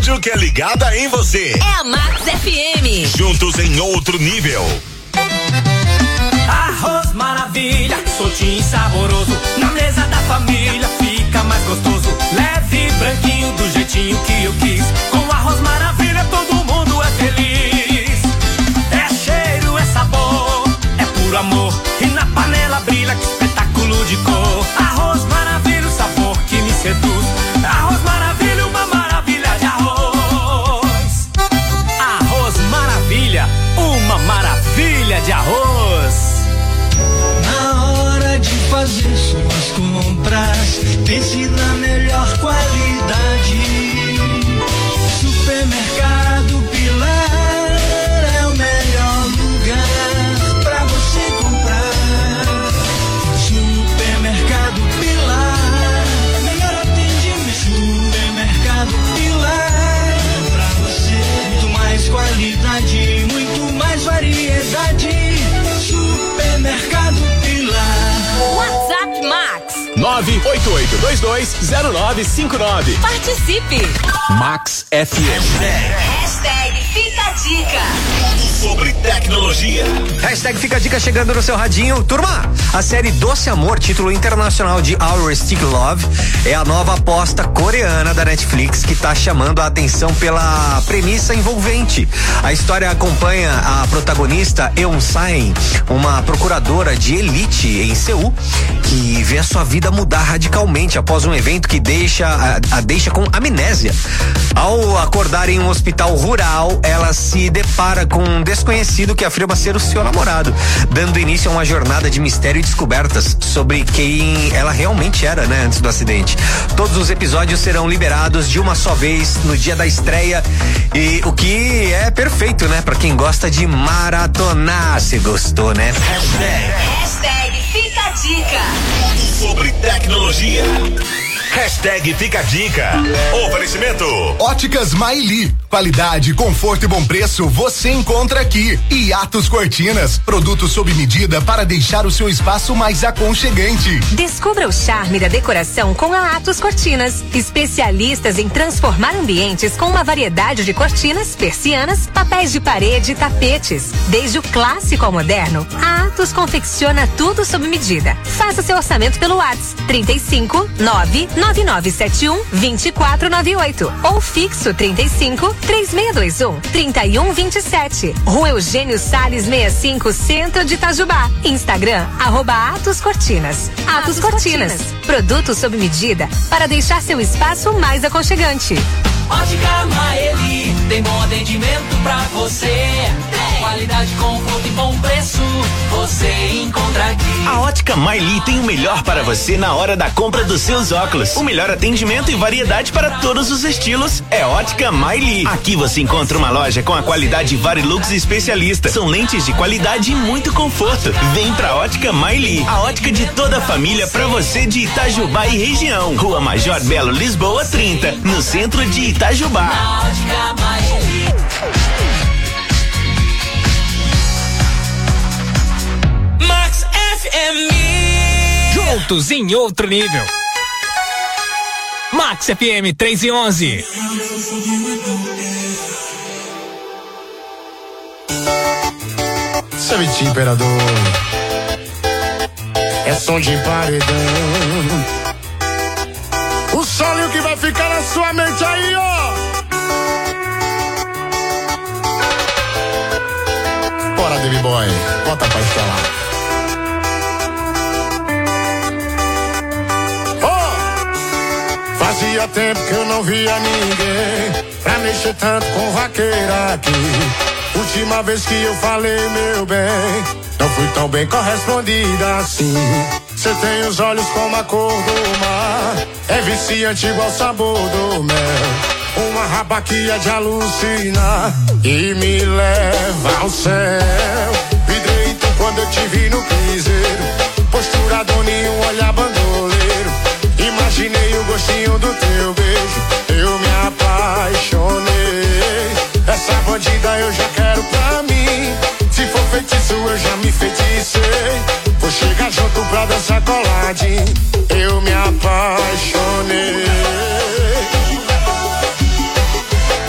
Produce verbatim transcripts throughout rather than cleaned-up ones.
rádio que é ligada em você. É a Max F M. Juntos em outro nível. Arroz maravilha, soltinho e saboroso. Na mesa da família fica mais gostoso. Leve, branquinho, do jeitinho que eu quis. Com arroz maravilha todo mundo é feliz. É cheiro, é sabor, é puro amor. E na panela brilha, que espetáculo de cor. Arroz maravilha, o sabor que me seduz. Arroz maravilha, uma maravilha de arroz. Arroz maravilha, uma maravilha de arroz. Na hora de fazer suas compras, pense na melhor qualidade. Supermercado Pilar é o melhor lugar pra você comprar. Supermercado Pilar, melhor atendimento. Supermercado Pilar, pra você muito mais qualidade, muito mais variedade. Supermercado Pilar. WhatsApp Max nove oito oito dois dois zero nove cinco nove. Participe. Max F M. Hashtag Fica a Dica. Sobre tecnologia. Hashtag Fica a Dica chegando no seu radinho. Turma, a série Doce Amor, título internacional de Our Stick Love, é a nova aposta coreana da Netflix que tá chamando a atenção pela premissa envolvente. A história acompanha a protagonista Eun Sain, uma procuradora de elite em Seul, que vê a sua vida mudar radicalmente após um evento que deixa a, a deixa com amnésia. Ao acordar em um hospital rural, ela se depara com um desconhecido que afirma ser o seu namorado, dando início a uma jornada de mistério e descobertas sobre quem ela realmente era, né, antes do acidente. Todos os episódios serão liberados de uma só vez no dia da estreia, e o que é perfeito, né, pra quem gosta de maratonar. Se gostou, né? Hashtag. Hashtag Fica a Dica. Sobre tecnologia. Hashtag Fica a Dica. Oferecimento Óticas Maili. Qualidade, conforto e bom preço você encontra aqui. E Atos Cortinas, produtos sob medida para deixar o seu espaço mais aconchegante. Descubra o charme da decoração com a Atos Cortinas. Especialistas em transformar ambientes com uma variedade de cortinas, persianas, papéis de parede e tapetes. Desde o clássico ao moderno, a Atos confecciona tudo sob medida. Faça seu orçamento pelo WhatsApp trinta e cinco, nove nove nove sete um, dois quatro nove oito ou fixo trinta e cinco, três seis dois um, três um dois sete. Rua Eugênio Salles sessenta e cinco, Centro de Itajubá. Instagram, arroba Atos Cortinas. Atos, Atos Cortinas. Cortinas. Produtos sob medida para deixar seu espaço mais aconchegante. Ótica Maeli, tem bom atendimento pra você. Qualidade, conforto e bom preço, você encontra aqui. A Ótica Maeli tem o melhor para você na hora da compra dos seus óculos. O melhor atendimento e variedade para todos os estilos é Ótica Maeli. Aqui você encontra uma loja com a qualidade Varilux especialista. São lentes de qualidade e muito conforto. Vem pra Ótica Maeli, a ótica de toda a família pra você de Itajubá e região. Rua Major Belo Lisboa trinta, no centro de Itajubá. Na Ótica Maeli. Max F M. Juntos em outro nível. Max F M três e onze. Savete Imperador. É som de paredão. O solo que vai ficar na sua mente aí, ó. Bora, Baby Boy, bota pra estelar. Oh! Fazia tempo que eu não via ninguém pra mexer tanto com vaqueira aqui. Última vez que eu falei, meu bem, não fui tão bem correspondida assim. Cê tem os olhos como a cor do mar, é viciante igual o sabor do mel. Uma rabaquia de alucinar e me leva ao céu. Vidreito quando eu te vi no piseiro, postura dona e um olhar bandoleiro. Imaginei o gostinho do teu beijo, eu me apaixonei. Essa bandida eu já quero pra mim, se for feitiço eu já me feiticei. Vou chegar junto pra dançar coladinho, eu me apaixonei.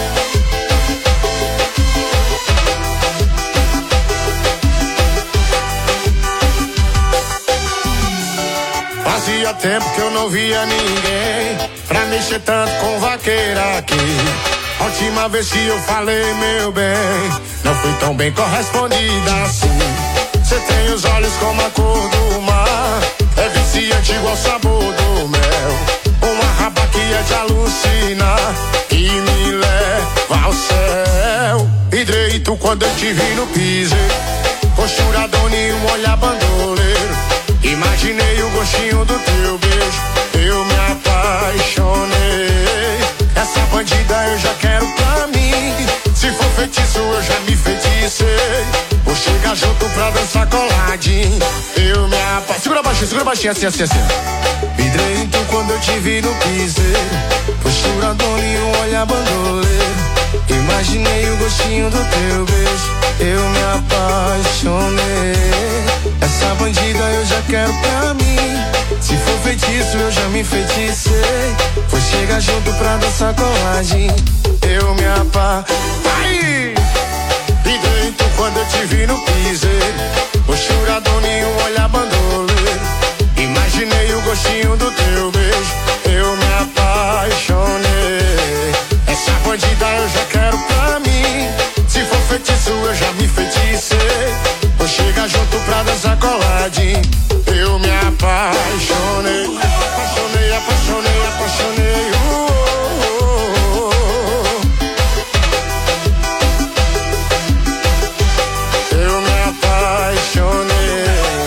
não via ninguém pra mexer tanto com vaqueira aqui. A última vez que eu falei, meu bem, não fui tão bem correspondida assim. Cê tem os olhos como a cor do mar, é viciante igual o sabor do mel. Uma raba que é de alucinar e me leva ao céu. E direito quando eu te vi no piseiro, costurador e um olhar bandoleiro. Imaginei o gostinho do teu beijo, eu me apaixonei. Essa bandida eu já quero pra mim, se for feitiço eu já me feticei. Vou chegar junto pra dançar coladinho, eu me apaixonei. Segura baixinho, segura baixinho, assim, assim, assim. Vidrei então quando eu te vi no piseiro, costurador e um olhar bandoleiro. Imaginei o gostinho do teu beijo, eu me apaixonei. Essa bandida eu já quero pra mim, se for feitiço eu já me feticei. Vou chegar junto pra dançar colagem, eu me apaixonei. E dentro quando eu te vi no piseiro, costurador e um olhar bandoleiro. Imaginei o gostinho do teu beijo, eu me apaixonei. Essa bandida eu já quero pra mim, se for feitiço eu já me feticei. Vou chegar junto pra dançar coladinho, eu me apaixonei. Apaixonei, apaixonei, apaixonei. Uh, uh, uh. Eu me apaixonei.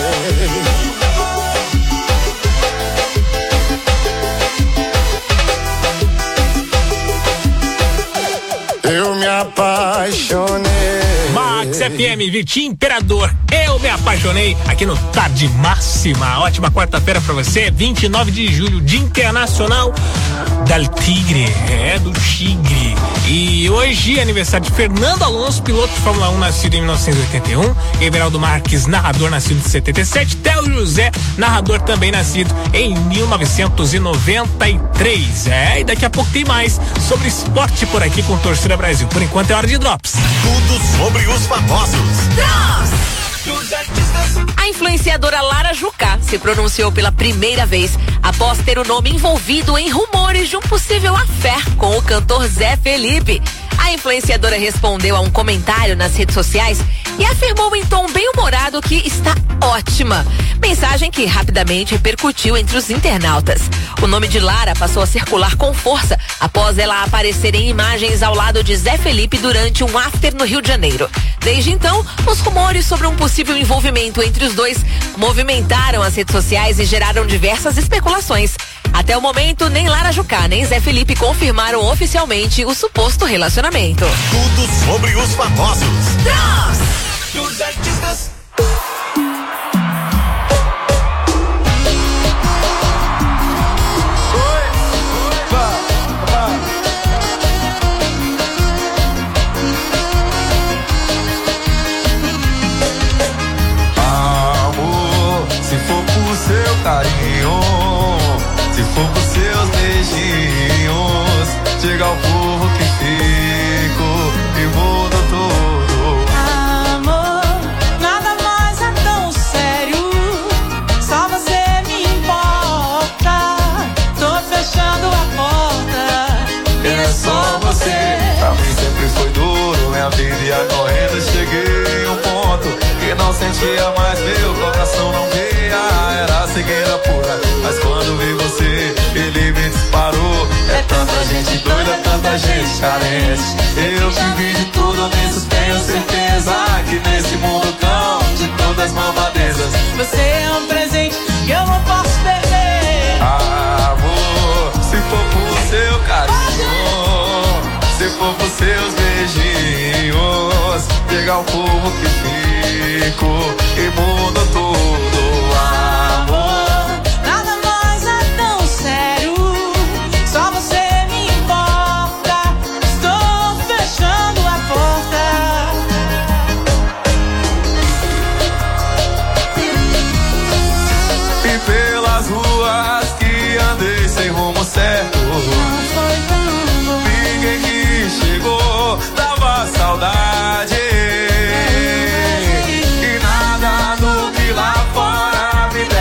Eu me apaixonei. Max F M, Vitinho Imperador, eu me apaixonei aqui no Tarde Máxima. Ótima quarta-feira pra você, vinte e nove de julho, Dia Internacional del Tigre, é, do Tigre. E hoje é aniversário de Fernando Alonso, piloto de Fórmula um, nascido em mil novecentos e oitenta e um, Everaldo Marques, narrador, nascido em setenta e sete, Theo José, narrador, também nascido em mil novecentos e noventa e três. É, e daqui a pouco tem mais sobre esporte por aqui com Torcida Brasil. Por enquanto é hora de Drops. Tudo sobre os famosos. Drops! A influenciadora Lara Jucá se pronunciou pela primeira vez após ter o nome envolvido em rumores de um possível affair com o cantor Zé Felipe. A influenciadora respondeu a um comentário nas redes sociais e afirmou em tom bem humorado que está ótima. Mensagem que rapidamente repercutiu entre os internautas. O nome de Lara passou a circular com força após ela aparecer em imagens ao lado de Zé Felipe durante um after no Rio de Janeiro. Desde então, os rumores sobre um possível envolvimento entre os dois movimentaram as redes sociais e geraram diversas especulações. Até o momento, nem Lara Jucá nem Zé Felipe confirmaram oficialmente o suposto relacionamento. Tudo sobre os famosos. Drops! Dos artistas. Amor, se for por seu carinho, se for por seus beijinhos, chega ao povo que fico e muda tudo. Amor, nada mais é tão sério, só você me importa. Tô fechando a porta e é só você. Pra mim sempre foi duro, minha vida ia correndo, cheguei em um ponto que não sentia mais, meu coração não via, era cegueira pura, mas quando vi você, ele me disparou. É tanta gente doida, tanta gente carente, eu vivi de tudo nisso, tenho certeza que nesse mundo cão de todas as malvadezas, você é um presente que eu não posso perder. Amor, se for por seu carinho, se for por seus beijinhos, chega ao povo que fico e muda tudo. Amor, nada mais é tão sério, só você me importa. Estou fechando a porta. E pelas ruas que andei sem rumo certo, ninguém que chegou dava saudade. E nada do que lá fora me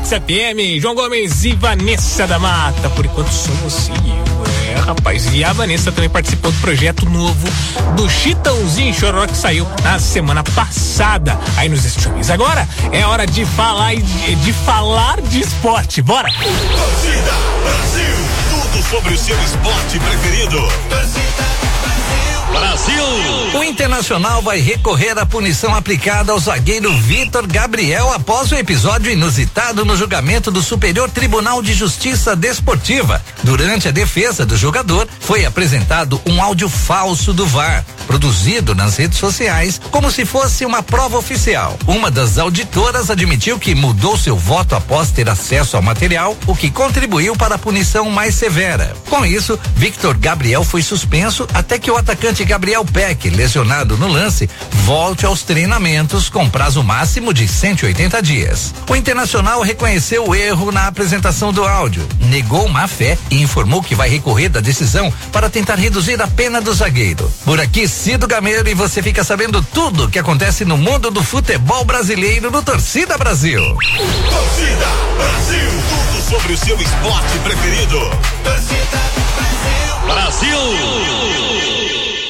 Max F M, João Gomes e Vanessa da Mata. Por enquanto somos C E O, é, rapaz. E a Vanessa também participou do projeto novo do Chitãozinho Chororó, que saiu na semana passada aí nos streams. Agora é hora de falar de, de falar de esporte. Bora! Torcida Brasil, tudo sobre o seu esporte preferido. Torcida Brasil. O Internacional vai recorrer à punição aplicada ao zagueiro Vitor Gabriel após o episódio inusitado no julgamento do Superior Tribunal de Justiça Desportiva. Durante a defesa do jogador, foi apresentado um áudio falso do V A R, produzido nas redes sociais como se fosse uma prova oficial. Uma das auditoras admitiu que mudou seu voto após ter acesso ao material, o que contribuiu para a punição mais severa. Com isso, Victor Gabriel foi suspenso até que o atacante Gabriel Peck, lesionado no lance, volte aos treinamentos com prazo máximo de cento e oitenta dias. O Internacional reconheceu o erro na apresentação do áudio, negou má fé e informou que vai recorrer da decisão para tentar reduzir a pena do zagueiro. Por aqui, Cido Gameiro, e você fica sabendo tudo o que acontece no mundo do futebol brasileiro no Torcida Brasil. Torcida Brasil, tudo sobre o seu esporte preferido. Torcida Brasil. Brasil.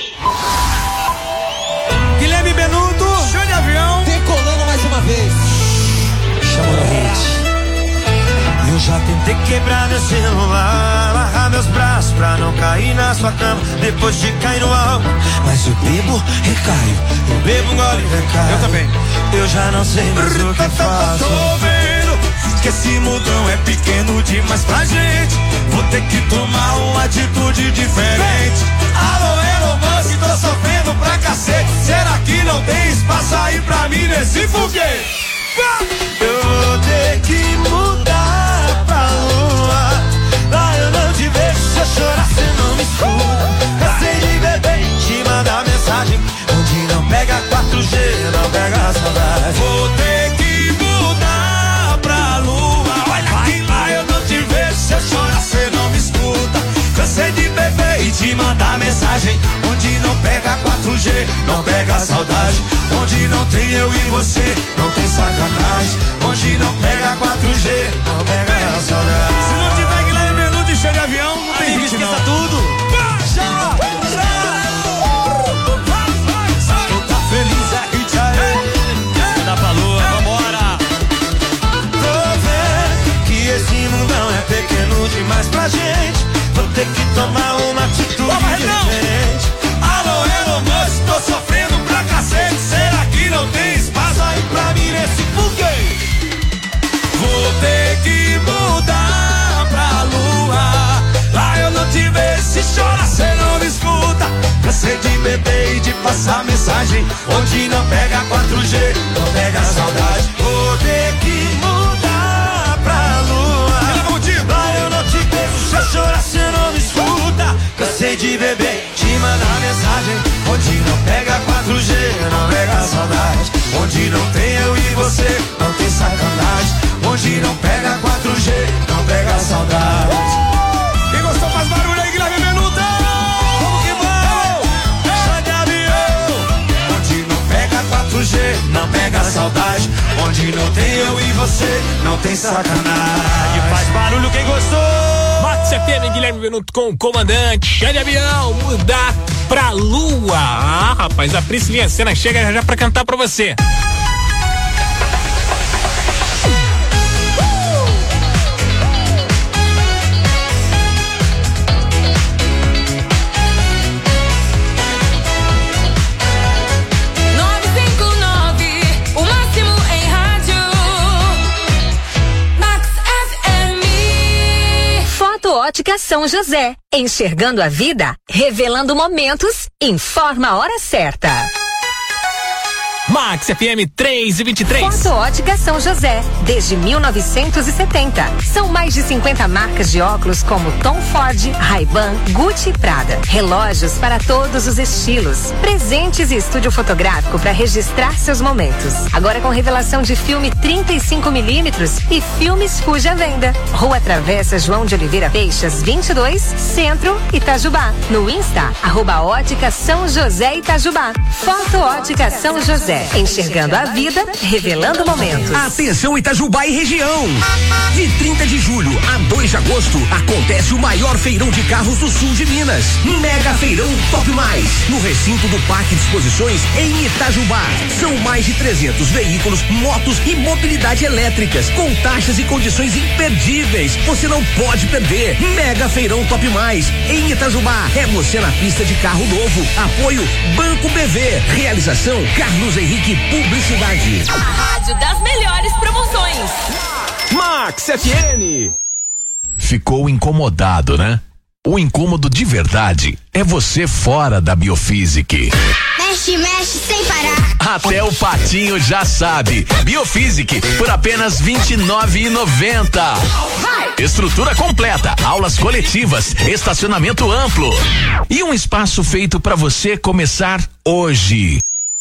Guilherme Benuto, show de avião, decolando mais uma vez. Chama no hit. Eu já tentei quebrar meu celular, amarrar meus braços pra não cair na sua cama depois de cair no álcool. Mas eu bebo, recaio, eu bebo, gole, recaio. Eu também. Eu já não sei mais o que faço. Tô vendo que esse mundão é pequeno demais pra gente. Vou ter que tomar uma atitude diferente. Alô, Elon Musk, tô sofrendo pra cacete. Será que não tem espaço aí pra mim nesse foguete? Eu vou ter que mudar pra lua. Lá eu não te vejo, se eu chorar cê não me escuta. Cansei de beber, te mandar mensagem onde não pega quatro G, não pega a saudade. Vou ter que mudar pra lua. Olha que lá eu não te vejo, se eu chorar cê não me escuta. Cansei de beber e te mandar mensagem onde não pega quatro G, não pega a saudade. Onde não tem eu e você, não tem sacanagem. Onde não pega quatro G, não pega a saudade. Se não tiver Guilherme Benuto e cheio de avião, não tem hit não. Esqueça tudo. Tu tá feliz, é hit aí. Dá pra lua, vambora. Tô vendo que esse mundão é pequeno demais pra gente. Vou ter que tomar uma atitude diferente. Alô, Elon Musk, tô sofrendo pra cacete. Será que não tem espaço aí pra mim nesse foguete? Vou ter que mudar pra lua. Lá eu não te vejo, se chora cê não me escuta. Cansei de beber e de passar mensagem onde não pega quatro G, não pega saudade. Vou ter que mudar pra lua. Lá eu não te vejo, se eu chorar cê não me escuta. Cansei de beber, te mandar mensagem onde não pega quatro G, não pega saudade. Onde não tem eu e você, não tem sacanagem. Onde não pega quatro G, não pega saudade. Quem gostou faz barulho aí, Guilherme Benuto. Vamos que vamos. Sai de avião. Onde não pega quatro G, não pega saudade. Onde não tem eu e você, não tem sacanagem. Faz barulho quem gostou. Max F M, Guilherme Benuto com o comandante. Chá de avião, mudar pra lua. Ah, rapaz, a Priscilinha Sena chega já, já pra cantar pra você. Ótica São José, enxergando a vida, revelando momentos, informa a hora certa. Max F M três e vinte e três. Foto Ótica São José, desde mil novecentos e setenta. São mais de cinquenta marcas de óculos como Tom Ford, Ray-Ban, Gucci e Prada. Relógios para todos os estilos. Presentes e estúdio fotográfico para registrar seus momentos. Agora com revelação de filme trinta e cinco milímetros e filmes Fuji à venda. Rua Travessa João de Oliveira Peixas, vinte e dois, Centro, Itajubá. No Insta, arroba Ótica São José Itajubá. Foto Ótica São José. Fé, enxergando a vida, revelando momentos. Atenção Itajubá e região. De trinta de julho a dois de agosto acontece o maior feirão de carros do sul de Minas. Mega Feirão Top Mais, no recinto do Parque de Exposições em Itajubá. São mais de trezentos veículos, motos e mobilidade elétricas, com taxas e condições imperdíveis. Você não pode perder. Mega Feirão Top Mais em Itajubá. É você na pista de carro novo. Apoio Banco B V. Realização Carlos Henrique Publicidade. A rádio das melhores promoções. Max F M. Ficou incomodado, né? O incômodo de verdade é você fora da Biofísic. Mexe, mexe sem parar. Até o patinho já sabe. Biofísic por apenas vinte e nove reais e noventa centavos. Estrutura completa, aulas coletivas, estacionamento amplo e um espaço feito para você começar hoje.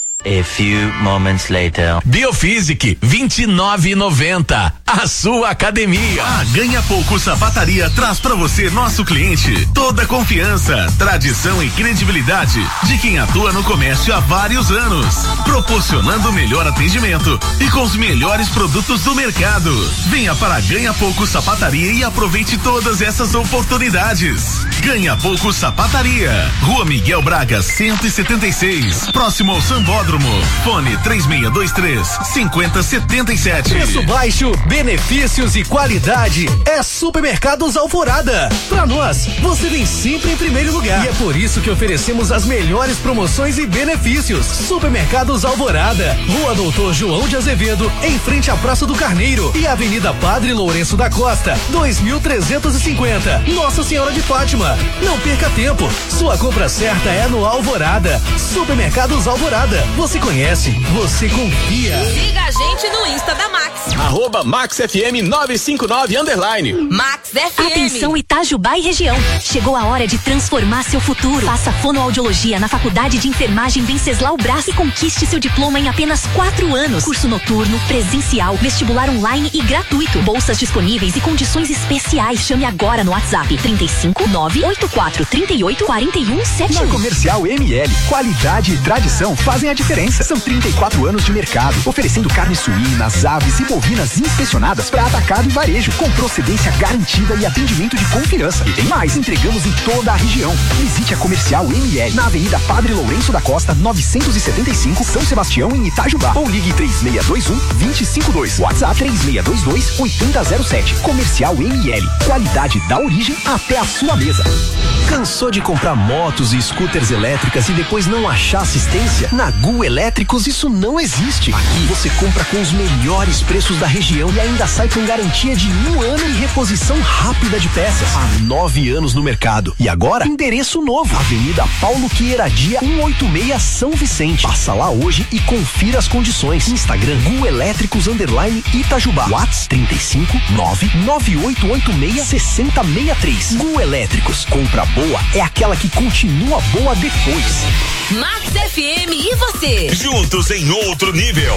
A few moments later. Biofísic, vinte e nove reais e noventa centavos. A sua academia. A Ganha Pouco Sapataria traz pra você, nosso cliente, toda a confiança, tradição e credibilidade de quem atua no comércio há vários anos, proporcionando o melhor atendimento e com os melhores produtos do mercado. Venha para a Ganha Pouco Sapataria e aproveite todas essas oportunidades. Ganha Pouco Sapataria, Rua Miguel Braga, cento e setenta e seis, próximo ao Sambódromo. Fone três seis dois três, cinco zero sete sete. Preço baixo, benefícios e qualidade é Supermercados Alvorada. Pra nós, você vem sempre em primeiro lugar. E é por isso que oferecemos as melhores promoções e benefícios. Supermercados Alvorada, Rua Doutor João de Azevedo, em frente à Praça do Carneiro, e Avenida Padre Lourenço da Costa, dois mil trezentos e cinquenta. Nossa Senhora de Fátima. Não perca tempo. Sua compra certa é no Alvorada. Supermercados Alvorada. Você conhece, você confia. Siga a gente no Insta da Max. Arroba Max F M nove cinco nove underline. Max F M. Atenção Itajubá e região. Chegou a hora de transformar seu futuro. Faça fonoaudiologia na Faculdade de Enfermagem Venceslau Braz e conquiste seu diploma em apenas quatro anos. Curso noturno, presencial, vestibular online e gratuito. Bolsas disponíveis e condições especiais. Chame agora no WhatsApp trinta e cinco, nove oito quatro, trinta e oito, quarenta e um, setenta e um. Na Comercial M L, qualidade e tradição fazem a diferença. São trinta e quatro anos de mercado, oferecendo carnes suínas, aves e bovinas inspecionadas para atacado e varejo, com procedência garantida e atendimento de confiança. E tem mais, entregamos em toda a região. Visite a Comercial M L na Avenida Padre Lourenço da Costa, novecentos e setenta e cinco, São Sebastião, em Itajubá. Ou ligue três seis dois um, dois zero cinco dois. WhatsApp três seis dois dois, oito zero zero sete. Comercial M L. Qualidade da origem até a sua mesa. Cansou de comprar motos e scooters elétricas e depois não achar assistência? Na Gu Elétricos isso não existe. Aqui você compra com os melhores preços da região e ainda sai com garantia de um ano e reposição rápida de peças. Há nove anos no mercado. E agora, endereço novo. Avenida Paulo Queiradia, cento e oitenta e seis, São Vicente. Passa lá hoje e confira as condições. Instagram Gu Elétricos underline Itajubá. WhatsApp trinta e cinco, nove nove oito oito seis, seis zero seis três. Gu Elétricos. Compra boa é aquela que continua boa depois. Max F M e você. Juntos em outro nível.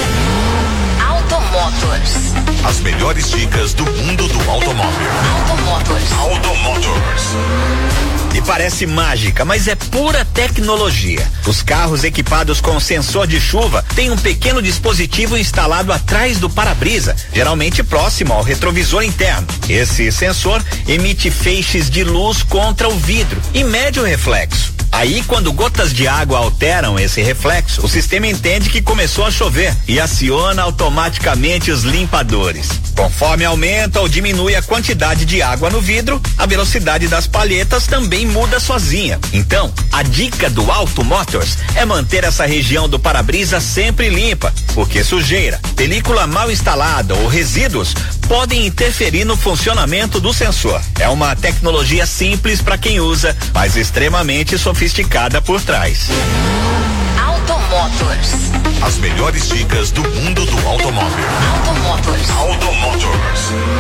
Automotors. As melhores dicas do mundo do automóvel. Automotors. Automotors. E parece mágica, mas é pura tecnologia. Os carros equipados com sensor de chuva têm um pequeno dispositivo instalado atrás do para-brisa, geralmente próximo ao retrovisor interno. Esse sensor emite feixes de luz contra o vidro e mede o reflexo. Aí, quando gotas de água alteram esse reflexo, o sistema entende que começou a chover e aciona automaticamente os limpadores. Conforme aumenta ou diminui a quantidade de água no vidro, a velocidade das palhetas também muda sozinha. Então, a dica do Automotors é manter essa região do para-brisa sempre limpa, porque sujeira, película mal instalada ou resíduos podem interferir no funcionamento do sensor. É uma tecnologia simples para quem usa, mas extremamente sofisticada por trás. Automotors. As melhores dicas do mundo do automóvel. Automotors. Automotors.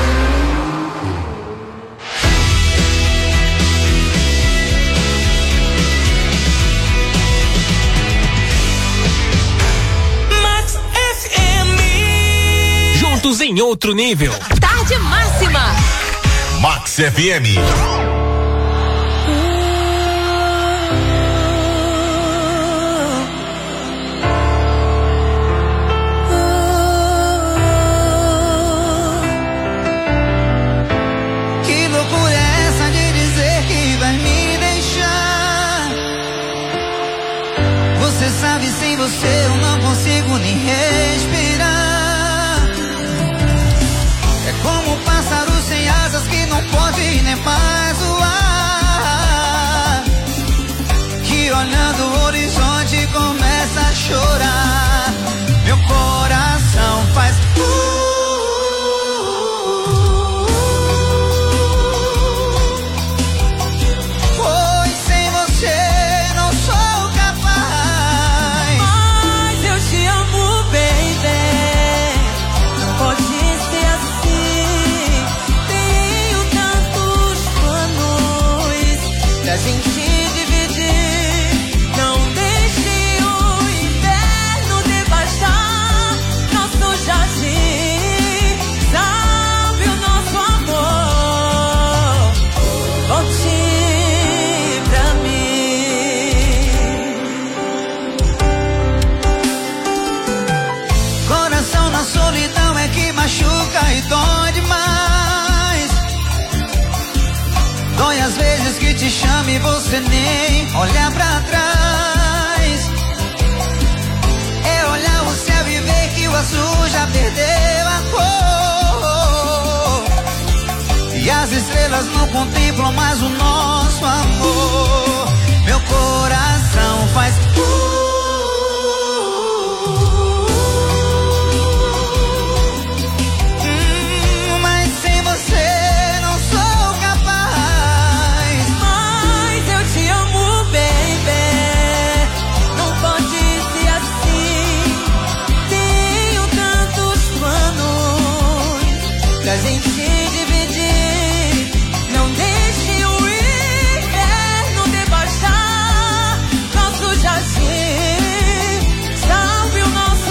Max F M. Juntos em outro nível. Tarde máxima. Max F M. sabe, sem você eu não consigo nem respirar. É como um pássaro sem asas que não pode nem mais voar, que olhando o horizonte começa a chorar. Meu coração faz uh, pois sem você não sou capaz. Mas eu te amo, baby. Não pode ser assim. Tenho tantos planos pra gente dividir. Não deixe o inverno devastar nosso jardim. Salve o nosso amor. Volte pra mim. Coração na solidão é que machuca e dói demais. Dói às vezes que te chama e você nem olha pra trás. É olhar o céu e ver que o azul já perdeu a cor, e as estrelas não contemplam mais o nosso amor. Meu coração faz uh, hum, mas sem você não sou capaz. Mas eu te amo, baby. Não pode ser assim. Tenho tantos planos pra gente dividir. Não deixe o inverno devastar nosso jardim. Salve o nosso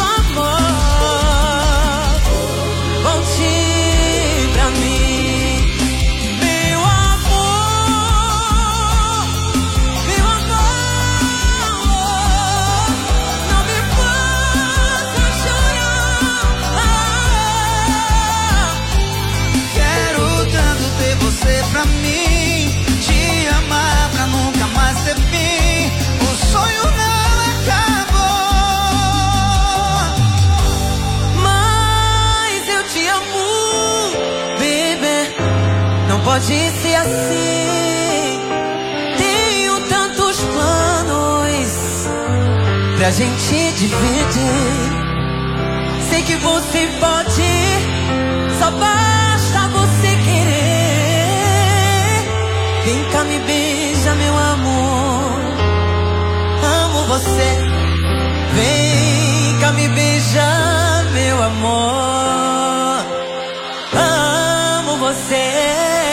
amor. Volte pra mim, meu amor, meu amor. Não me faça chorar. Quero tanto ter você pra mim, te amar pra nunca mais ter fim. O sonho não acabou. Mas eu te amo, baby. Não pode ser assim. Tenho tantos planos pra gente dividir. Sei que você pode, só basta você querer. Vem cá, me beija, meu amor. Amo você. Vem cá, me beija, meu amor. Amo você.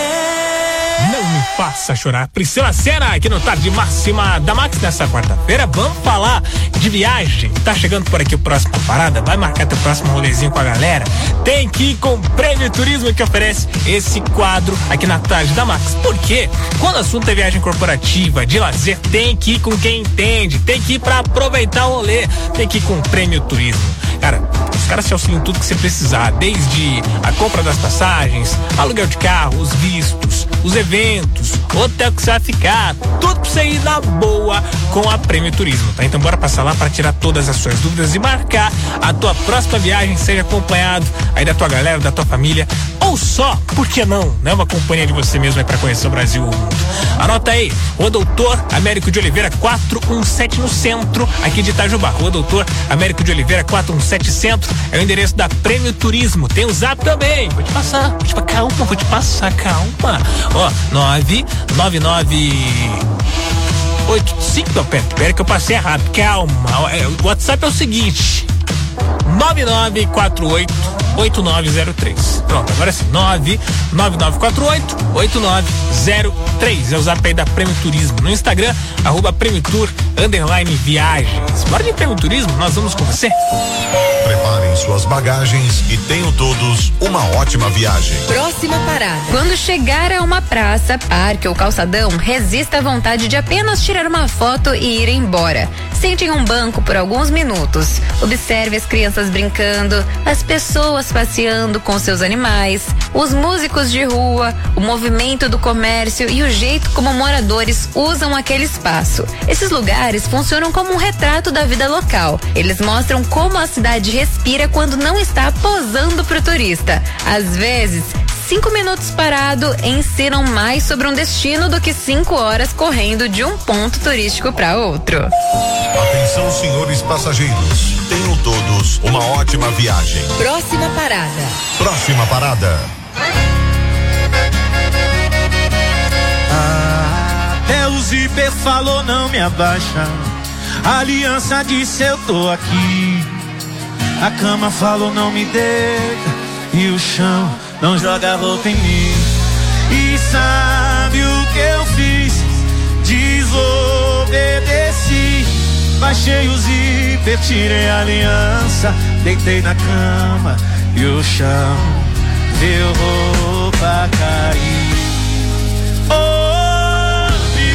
Não me faça chorar. Priscila Senna aqui no Tarde Máxima da Max nessa quarta-feira. Vamos falar de viagem. Tá chegando por aqui o próximo parada. Vai marcar teu próximo rolezinho com a galera. Tem que ir com o Prêmio Turismo que oferece esse quadro aqui na Tarde da Max. Por quê? Quando o assunto é viagem corporativa, de lazer, tem que ir com quem entende. Tem que ir pra aproveitar o rolê. Tem que ir com o Prêmio Turismo. Cara, os caras te auxiliam em tudo que você precisar, desde a compra das passagens, aluguel de carro, os vistos, os eventos, hotel que você vai ficar, tudo pra você ir na boa com a Prêmio Turismo, tá? Então bora passar lá para tirar todas as suas dúvidas e marcar a tua próxima viagem, seja acompanhado aí da tua galera, da tua família, ou só, por que não, né? Uma companhia de você mesmo aí pra conhecer o Brasil e o mundo. Anota aí, Rua Doutor Américo de Oliveira quatrocentos e dezessete no centro, aqui de Itajubá. Rua Doutor Américo de Oliveira quatrocentos e dezessete Centro é o endereço da Prêmio Turismo. Tem o zap também. Vou te passar. Vou te, calma, vou te passar, calma. Ó, nove nove nove oito cinco. Não, pera, pera que eu passei errado. Calma. O WhatsApp é o seguinte: nove nove quatro oito oito nove zero três. Pronto, agora sim. nove nove nove quatro oito oito nove zero três. É o zap aí da Prêmio Turismo. No Instagram, arroba Prêmio Tour, underline viagens. Bora de Prêmio Turismo, nós vamos com você. Preparem suas bagagens e tenham todos uma ótima viagem. Próxima parada. Quando chegar a uma praça, parque ou calçadão, resista à vontade de apenas tirar uma foto e ir embora. Sente em um banco por alguns minutos. Observe as crianças brincando, as pessoas passeando com seus animais, os músicos de rua, o movimento do comércio e o jeito como moradores usam aquele espaço. Esses lugares funcionam como um retrato da vida local. Eles mostram como a cidade respira quando não está posando pro turista. Às vezes, cinco minutos parado ensinam mais sobre um destino do que cinco horas correndo de um ponto turístico para outro. Atenção, senhores passageiros. Tenham todos uma ótima viagem. Próxima parada. Próxima parada. Até o zíper falou não me abaixa. A aliança disse eu tô aqui. A cama falou não me deita. E o chão não joga roupa em mim. E sabe o que eu fiz? Desobedeci. Baixei o zíper, tirei a aliança. Deitei na cama e o chão viu roupa cair. Oh,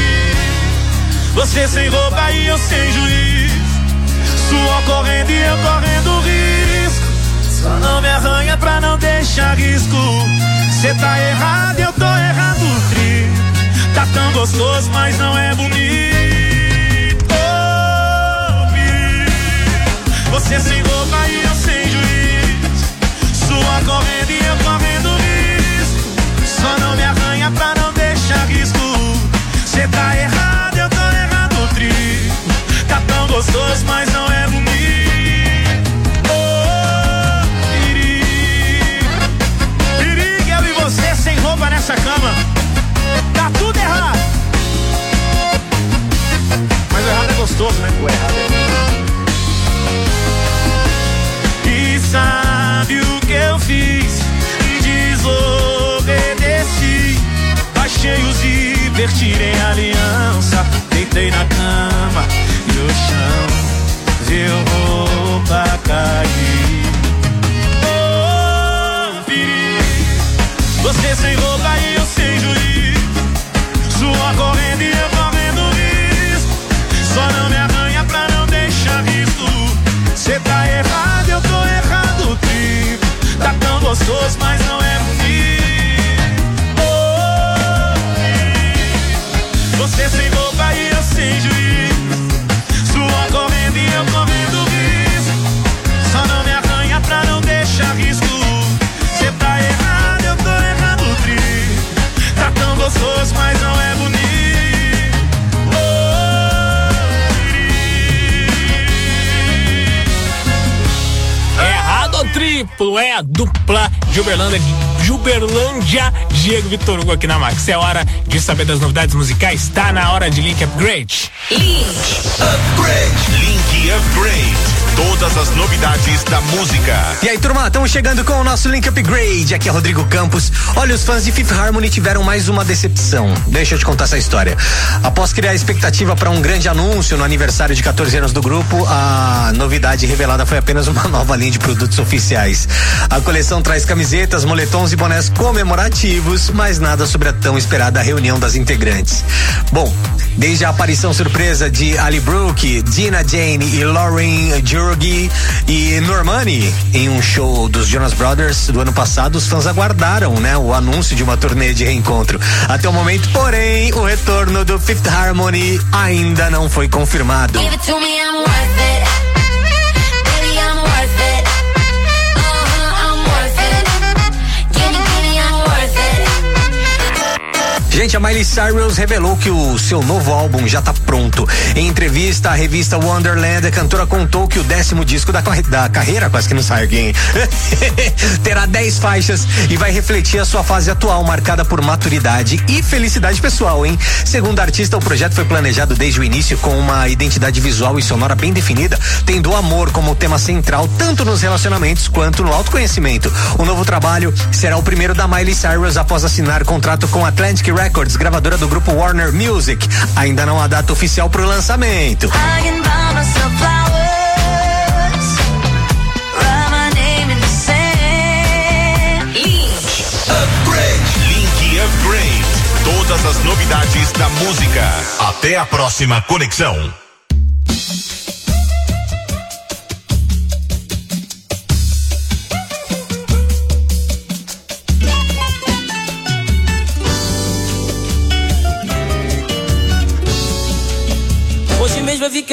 você sem roupa e eu sem juiz. Suor correndo e eu correndo risco. Só não me arranha pra não deixar risco. Cê tá errado, eu tô errado o tri. Tá tão gostoso, mas não é bonito. Você sem roupa e eu sem juiz. Suor correndo e eu correndo risco. Só não me arranha pra não deixar risco. Cê tá errado, eu tô errado o tri. Tá tão gostoso, mas não é bonito. Você sem roupa nessa cama, tá tudo errado. Mas o errado é gostoso, né? O errado é. E sabe o que eu fiz? Desobedeci. Baixei o zíper, tirei a aliança. Deitei na cama e o chão viu roupa cair. Você sem roupa e eu sem juiz. Suor correndo e eu correndo risco. Só não me arranha pra não deixar risco. Cê tá errado, eu tô errado o trigo. Tá tão gostoso, mas não é bonito. Oh, você sem roupa e eu sem juiz. Suor correndo e eu correndo risco. Só não me arranha pra não deixar risco. Cê tá errado, eu tô errado o tri. Tá tão gostoso, mas não é bonito. Oh, errado o triplo, é a dupla de Uberlândia, de Uberlândia, Diego Vitor Hugo aqui na Max. É hora de saber das novidades musicais, tá na hora de Link Upgrade. Link Upgrade. Link Upgrade. Todas as novidades da música. E aí, turma, estamos chegando com o nosso Link Upgrade. Aqui é Rodrigo Campos. Olha, os fãs de Fifth Harmony tiveram mais uma decepção. Deixa eu te contar essa história. Após criar expectativa para um grande anúncio no aniversário de quatorze anos do grupo, a novidade revelada foi apenas uma nova linha de produtos oficiais. A coleção traz camisetas, moletons e bonés comemorativos, mas nada sobre a tão esperada reunião das integrantes. Bom, desde a aparição surpresa de Ali Brooke, Dina Jane e Lauren Jurgi e Normani em um show dos Jonas Brothers do ano passado, os fãs aguardaram, né, o anúncio de uma turnê de reencontro. Até o momento, porém, o retorno do Fifth Harmony ainda não foi confirmado. Give it to me, I'm worth it. Baby, I'm worth it. Uh-huh, I'm worth it. Give me, give me, I'm worth it. Gente, a Miley Cyrus revelou que o seu novo álbum já tá pronto. Em entrevista à revista Wonderland, a cantora contou que o décimo disco da, da carreira, quase que não sai alguém, terá dez faixas e vai refletir a sua fase atual, marcada por maturidade e felicidade pessoal, hein? Segundo a artista, o projeto foi planejado desde o início com uma identidade visual e sonora bem definida, tendo o amor como tema central, tanto nos relacionamentos quanto no autoconhecimento. O novo trabalho será o primeiro da Miley Cyrus após assinar contrato com Atlantic Records, gravadora do grupo Warner Music. Ainda não há data oficial para o lançamento. Link Upgrade. Todas as novidades da música. Até a próxima conexão.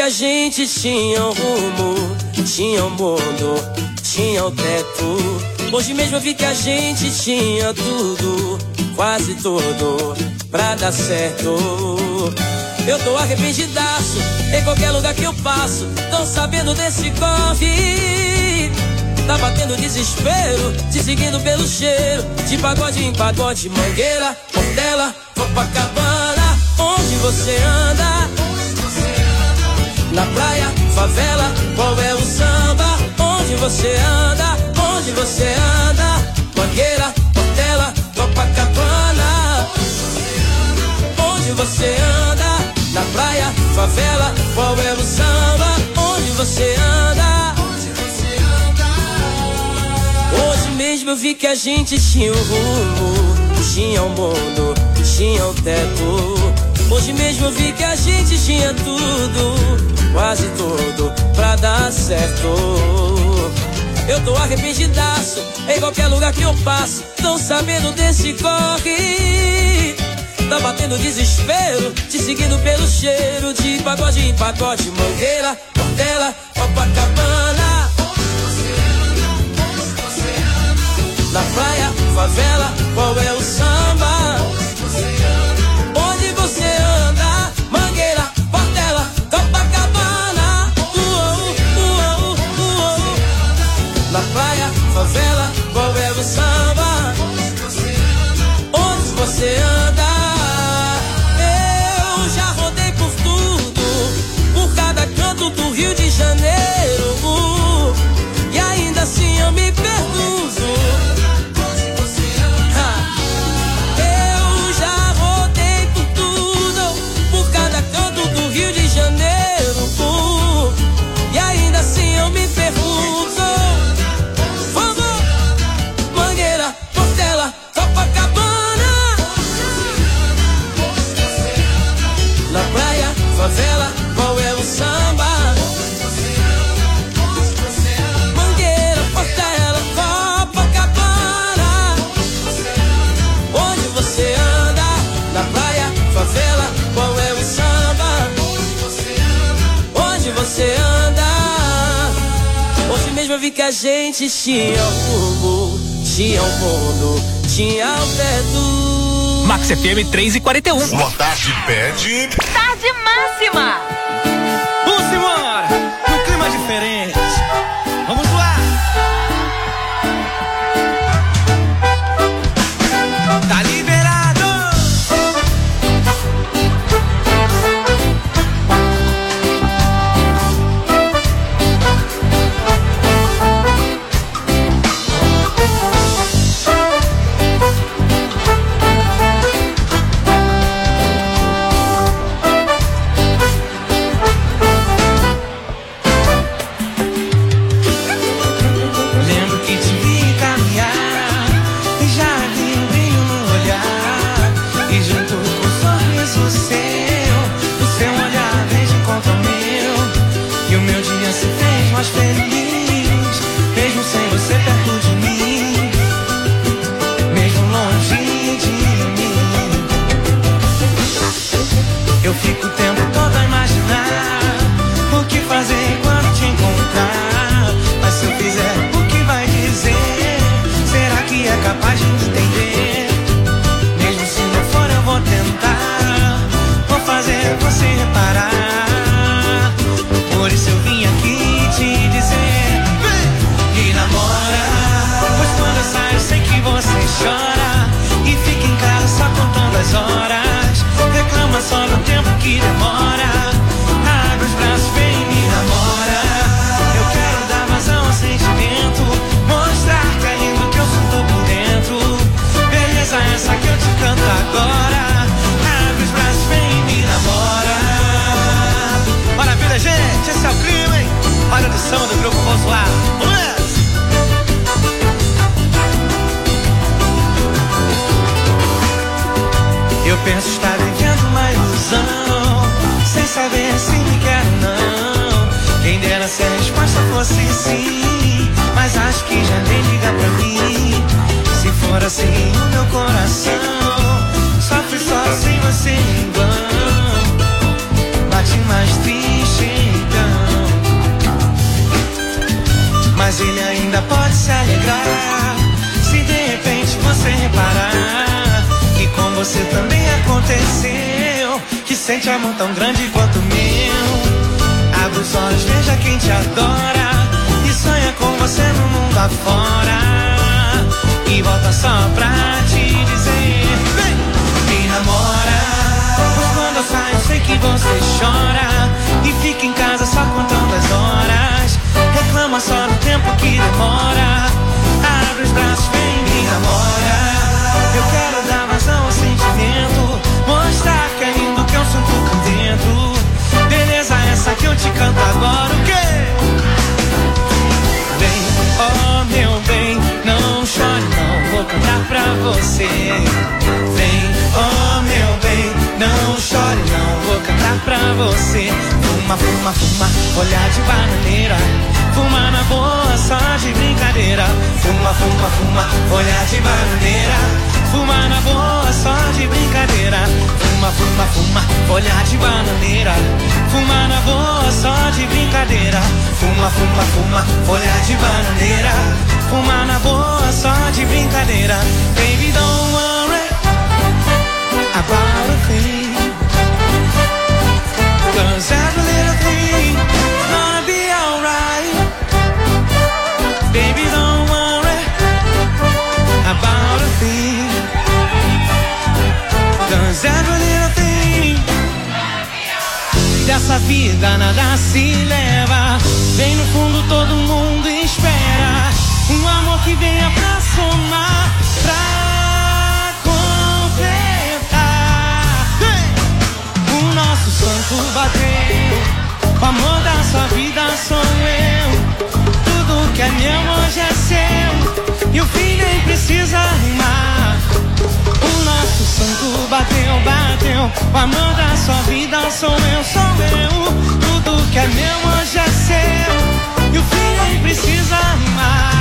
a gente tinha um rumo, tinha um mundo, tinha um teto. Hoje mesmo eu vi que a gente tinha tudo, quase tudo, pra dar certo. Eu tô arrependidaço, em qualquer lugar que eu passo, tão sabendo desse corre. Tá batendo desespero, te seguindo pelo cheiro, de pagode em pagode, Mangueira, Portela, Copacabana. Onde você anda? Na praia, favela, qual é o samba? Onde você anda? Onde você anda? Mangueira, Portela, Copacabana. Onde você anda? Na praia, favela, qual é o samba? Onde você anda? Hoje mesmo eu vi que a gente tinha um rumo, tinha um mundo, tinha um teto. Hoje mesmo eu vi que a gente tinha tudo, quase tudo, pra dar certo. Eu tô arrependidaço, em qualquer lugar que eu passo, tão sabendo desse corre. Tá batendo desespero, te seguindo pelo cheiro, de pagode em pagode, Mangueira, Portela, Copacabana. Na praia, favela, qual é o samba? Onde você anda? Mangueira, Portela, Copacabana. Uou, uou, uou. Na praia, favela, qual é o samba? Onde você anda? Eu já rodei por tudo, por cada canto do Rio de Janeiro, e ainda assim eu me pergunto. Favela, qual é o samba? Mangueira, Portela, Copacabana. Onde você anda? Na praia, favela, qual é o samba? Onde você anda? Hoje mesmo eu vi que a gente tinha um rumo, tinha um mundo, tinha um teto. Max F M três e quarenta e um. Boa tarde, pede. Tarde máxima. Vamos embora, num clima diferente. Vamos lá. Tá liberado. Bate mais triste mas ele ainda pode se alegrar. Se de repente você reparar que com você também aconteceu, que sente amor tão grande quanto o meu, abre os olhos, veja quem te adora e sonha com você no mundo afora, e volta só pra te dizer: vem, me namora. Pois quando eu saio sei que você chora e fica em casa só contando as horas, reclama só do tempo que demora. Abre os braços, vem, me namora. Eu quero dar vazão ao sentimento, mostrar que é lindo que eu sinto por dentro. Beleza essa que eu te canto agora, o quê? Vem, oh meu bem, não chore não, vou cantar pra você. Vem, oh meu bem, não chore não, vou cantar pra você. Fuma, fuma, fuma, olhar de bananeira, fuma na boa só de brincadeira. Fuma, fuma, fuma, olhar de bananeira, fuma na boa só de brincadeira. Fuma, fuma, fuma, olhar de bananeira, fuma na boa só de brincadeira. Fuma, fuma, fuma, olhar de bananeira, fuma na boa só de brincadeira. Baby, don't worry about a thing, 'cause every little thing gonna be alright. Baby, don't worry about a thing, 'cause every little thing. Dessa vida nada se leva, bem no fundo todo mundo espera um amor que venha pra somar, pra completar. O nosso santo bateu, o amor da sua vida sou eu. Tudo que é meu hoje é seu, e o fim nem precisa rimar. O nosso santo bateu, bateu, o amor da sua vida sou eu, sou eu. Tudo que é meu hoje é seu, e o fim nem precisa rimar.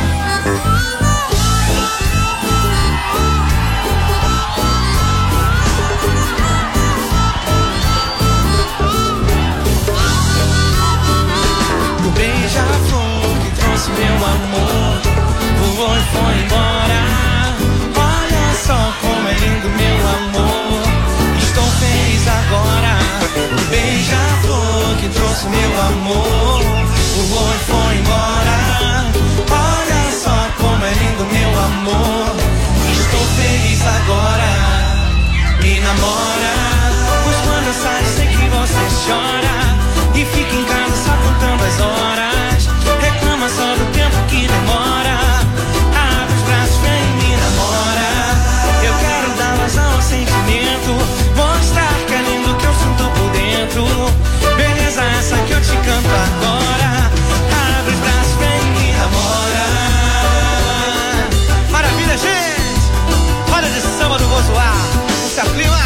O beija-flor que trouxe meu amor voou e foi embora. Olha só como é lindo meu amor, estou feliz agora. O beija-flor que trouxe meu amor voou e foi embora. Olha só como é lindo meu amor, estou feliz agora. Me namora, pois quando eu saio sei que você chora e fica em casa só contando as horas, reclama só do tempo que demora. Abre os braços, vem, me namora. Eu quero dar vazão ao sentimento, mostrar que é lindo que eu sinto por dentro. Beleza essa que eu te canto agora. Abre os braços, vem, me namora. Maravilha, gente! Hora de samba do Vou Zoar, não se aflima.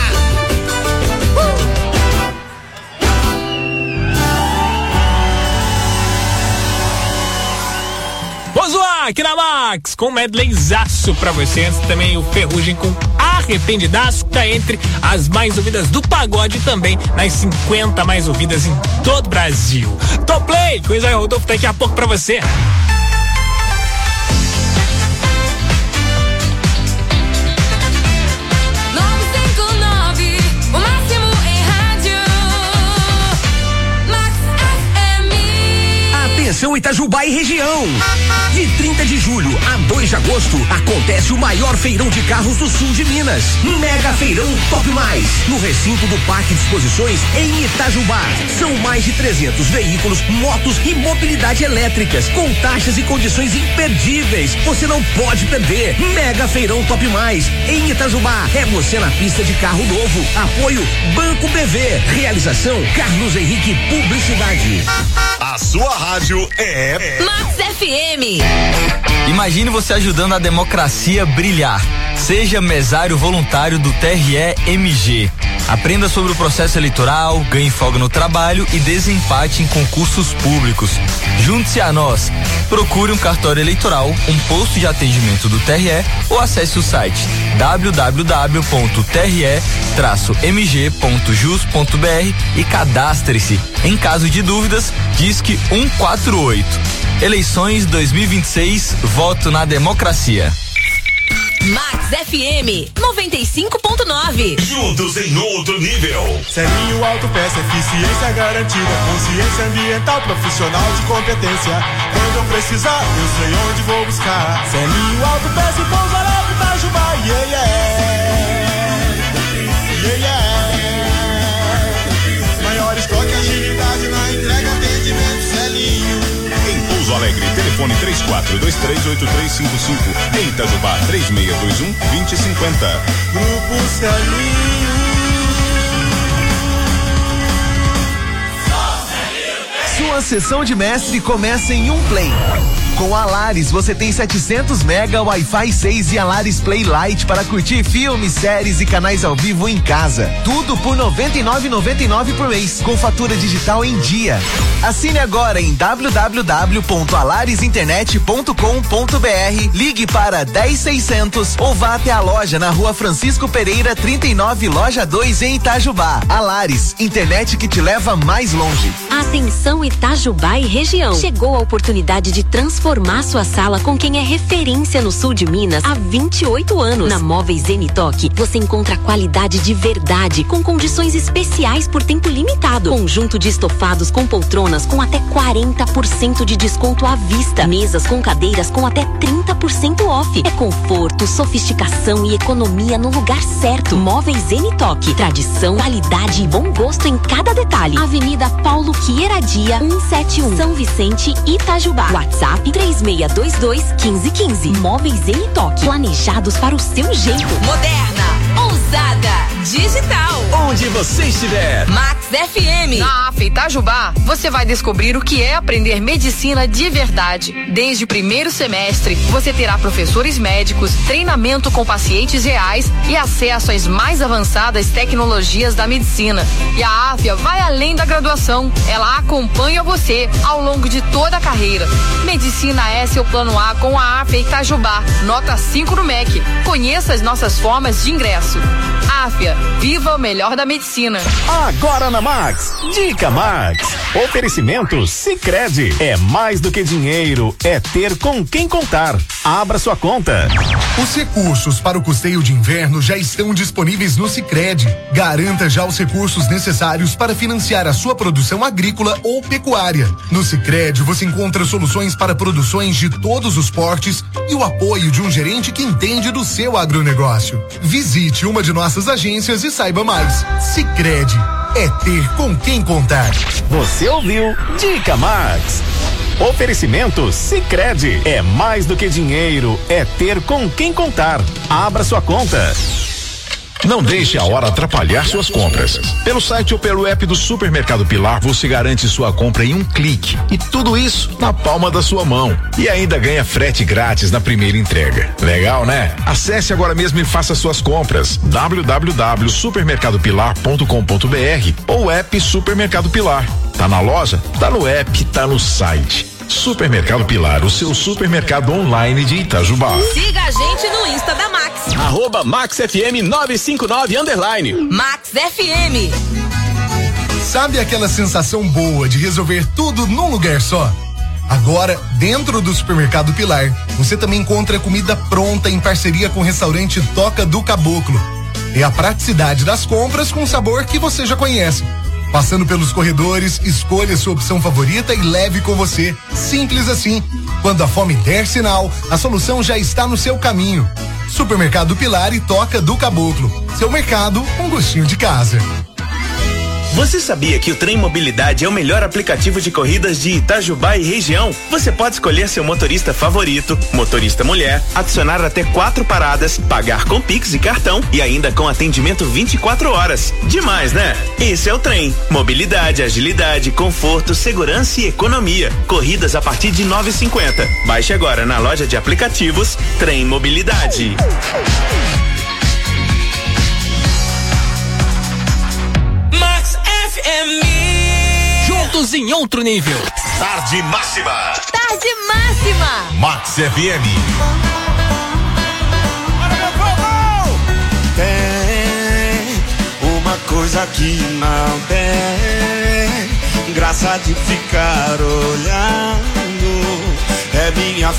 Vou zoar aqui na Max com um medleyzaço pra você. Antes também o Ferrugem com Arrependidaço, que tá entre as mais ouvidas do pagode, também nas cinquenta mais ouvidas em todo o Brasil. Top Play, coisa Rodolfo daqui a pouco pra você. Atenção Itajubá e região. De trinta de julho a dois de agosto acontece o maior feirão de carros do sul de Minas. Mega Feirão Top Mais, no recinto do Parque de Exposições em Itajubá. São mais de trezentos veículos, motos e mobilidade elétricas, com taxas e condições imperdíveis. Você não pode perder. Mega Feirão Top Mais em Itajubá. É você na pista de carro novo. Apoio Banco B V. Realização Carlos Henrique Publicidade. A sua rádio é Max F M. Imagine você ajudando a democracia a brilhar. Seja mesário voluntário do T R E M G. Aprenda sobre o processo eleitoral, ganhe folga no trabalho e desempate em concursos públicos. Junte-se a nós. Procure um cartório eleitoral, um posto de atendimento do T R E ou acesse o site w w w ponto t r e traço m g ponto jus ponto b r e cadastre-se. Em caso de dúvidas, disque um quatro oito. Eleições dois mil e vinte e seis, voto na democracia. Max F M noventa e cinco ponto nove. Juntos em outro nível. Selinho Autopeça, eficiência garantida, consciência ambiental, profissional de competência. Quando eu precisar, eu sei onde vou buscar. Selinho Autopeça e Pouso Alegre, Itajubá, yeah, yeah. Yeah, yeah. Maior estoque, agilidade na entrega, atendimento, Selinho. Em Pouso Alegre, telefone três quatro dois três oito três cinco cinco. Em Itajubá, três seis dois um dois zero cinco zero. Grupo Selinho. Sua sessão de mestre começa em um play. Com a Alaris você tem setecentos mega Wi-Fi seis e Alaris Play Lite para curtir filmes, séries e canais ao vivo em casa. Tudo por noventa e nove reais e noventa e nove centavos por mês, com fatura digital em dia. Assine agora em w w w ponto alaris internet ponto com ponto b r, ligue para dez seiscentos ou vá até a loja na Rua Francisco Pereira trinta e nove, loja dois em Itajubá. Alaris, internet que te leva mais longe. Atenção Itajubá e região. Chegou a oportunidade de transformar sua sala com quem é referência no sul de Minas há vinte e oito anos. Na Móveis Zenitoque, você encontra qualidade de verdade com condições especiais por tempo limitado. Conjunto de estofados com poltronas com até quarenta por cento de desconto à vista. Mesas com cadeiras com até trinta por cento off. É conforto, sofisticação e economia no lugar certo. Móveis Zenitoque, tradição, qualidade e bom gosto em cada detalhe. Avenida Paulo Queiradia, cento e setenta e um, São Vicente, Itajubá. WhatsApp três seis dois dois, um cinco um cinco. Móveis Zenitoque, planejados para o seu jeito. Moderna, ousada, digital. Onde você estiver. Max F M. Na A F A Itajubá, você vai descobrir o que é aprender medicina de verdade. Desde o primeiro semestre, você terá professores médicos, treinamento com pacientes reais e acesso às mais avançadas tecnologias da medicina. E a A F A vai além da graduação. Ela acompanha você ao longo de toda a carreira. Medicina é seu plano A com a A F A Itajubá. Nota cinco no M E C. Conheça as nossas formas de ingresso. A F A, viva o melhor da medicina. Agora na Max, Dica Max. Oferecimento Sicredi. É mais do que dinheiro, é ter com quem contar. Abra sua conta. Os recursos para o custeio de inverno já estão disponíveis no Sicredi. Garanta já os recursos necessários para financiar a sua produção agrícola ou pecuária. No Sicredi você encontra soluções para produções de todos os portes e o apoio de um gerente que entende do seu agronegócio. Visite uma de nossas agências e saiba mais. Sicredi é ter com quem contar. Você ouviu Dica Max. Oferecimento Sicredi. É mais do que dinheiro, é ter com quem contar. Abra sua conta. Não deixe a hora atrapalhar suas compras. Pelo site ou pelo app do Supermercado Pilar, você garante sua compra em um clique. E tudo isso na palma da sua mão. E ainda ganha frete grátis na primeira entrega. Legal, né? Acesse agora mesmo e faça suas compras. w w w ponto supermercado pilar ponto com ponto b r ou app Supermercado Pilar. Tá na loja? Tá no app, tá no site. Supermercado Pilar, o seu supermercado online de Itajubá. Siga a gente no Insta da Max. Arroba Max F M nove cinco nove underline. Max F M. Sabe aquela sensação boa de resolver tudo num lugar só? Agora, dentro do Supermercado Pilar, você também encontra comida pronta em parceria com o restaurante Toca do Caboclo. É a praticidade das compras com sabor que você já conhece. Passando pelos corredores, escolha sua opção favorita e leve com você. Simples assim. Quando a fome der sinal, a solução já está no seu caminho. Supermercado Pilar e Toca do Caboclo. Seu mercado, um gostinho de casa. Você sabia que o Trem Mobilidade é o melhor aplicativo de corridas de Itajubá e região? Você pode escolher seu motorista favorito, motorista mulher, adicionar até quatro paradas, pagar com Pix e cartão e ainda com atendimento vinte e quatro horas. Demais, né? Esse é o Trem. Mobilidade, agilidade, conforto, segurança e economia. Corridas a partir de nove e cinquenta. Baixe agora na loja de aplicativos Trem Mobilidade. Juntos em outro nível. Tarde máxima. Tarde máxima. Max F M. Tem uma coisa que não tem graça de ficar olhando.